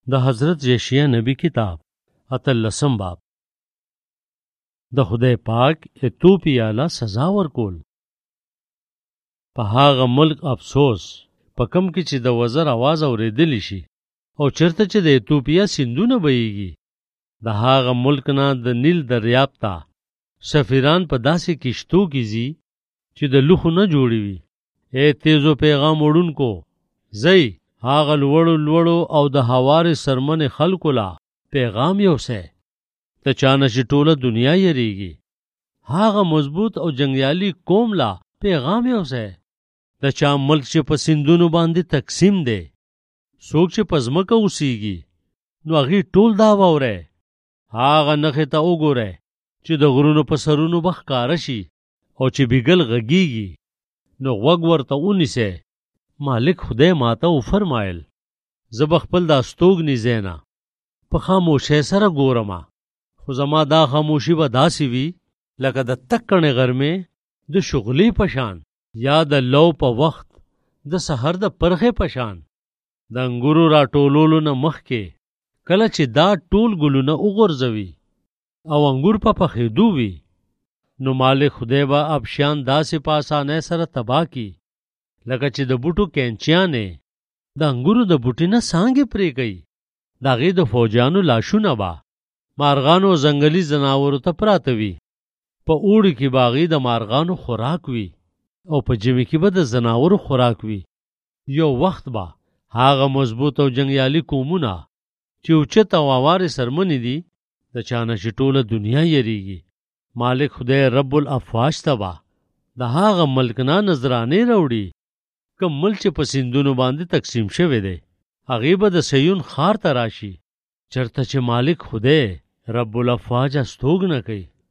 د حضرت یشیع نبی کتاب اتلسم باب. د خدای پاک ایتوپیا له سزا ورکول. په هغه ملک افسوس په کم کې چې د وزر आवाज اورېدلی شي او چرته چې د ایتوپیا سیندونه بهیږي، د هغه ملک نه د نیل دریاب ته سفیران په داسې کشتو کې ځي چې د لوښو نه جوړې وي. ای تیزو پیغام وړونکو، ځئ هغه لوړو لوړو او د هوارې سرمنې خلکو لا پیغام یوسئ، د چا نه چې ټوله دنیا یریږي. هغه مضبوط او جنګیالي قوم لا پیغام یوسئ، د چا ملک چې په سیندونو باندې تقسیم دی. څوک چې په ځمکه اوسیږي نو هغې ټول دا واورئ. هغه نښې ته وګورئ چې د غرونو په سرونو به ښکاره شي، او چې بیګل غږیږي نو غوږ ورته ونیسئ. مالک خدای ماته وفرمایل، زه به خپل دا استوګنې ځای نه په خاموشۍ سره ګورمه، خو زما دا خاموشي به داسې وي لکه د تکنې غرمې د شغلې په شان، یا د لو په وخت د سحر د پرخې په شان. د انګورو راټولولو نه مخکې کله چې دا ټول ګلونه وغورځوي او انګور په پخېدو وي، نو مالک خدای به ابشیان داسې په اسانۍ سره تباه کي لکه چې د بوټو کینچیانې د انګورو د بوټي نه څانګې پرې کوي. د هغې د فوجیانو لاشونه به مارغانو او ځنګلي ځناورو ته پراته وي. په اوړي کې به هغې د مارغانو خوراک وي او په ژمي کې به د ځناورو خوراک وي. یو وخت به هغه مضبوط او جنګیالي قومونه چې اوچت او هوارې سرمنې دي، د چا نه چې ټوله دنیا یریږي، مالک خدای رب الافواج ته به د هغه ملک نه نذرانې راوړي کوم ملک چې په سیندونو باندې تقسیم شوی دی. هغې به د سیون ښار ته راشي چرته چې مالک خدای رب الافواج استوګنه کوي.